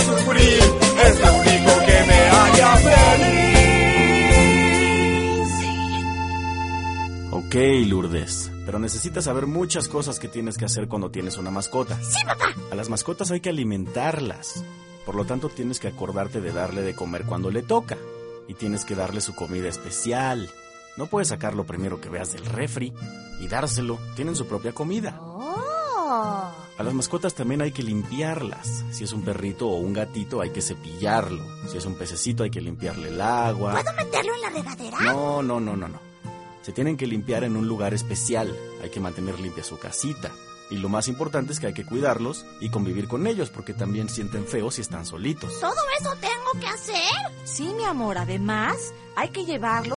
sufrir, es lo único que me haría feliz. Ok, Lourdes, pero necesitas saber muchas cosas que tienes que hacer cuando tienes una mascota. Sí, papá. A las mascotas hay que alimentarlas. Por lo tanto, tienes que acordarte de darle de comer cuando le toca. Y tienes que darle su comida especial. No puedes sacar lo primero que veas del refri y dárselo. Tienen su propia comida. Oh. A las mascotas también hay que limpiarlas. Si es un perrito o un gatito, hay que cepillarlo. Si es un pececito, hay que limpiarle el agua. ¿Puedo meterlo en la regadera? No. Se tienen que limpiar en un lugar especial. Hay que mantener limpia su casita. Y lo más importante es que hay que cuidarlos y convivir con ellos, porque también sienten feo si están solitos. ¿Todo eso tengo que hacer? Sí, mi amor, además hay que llevarlo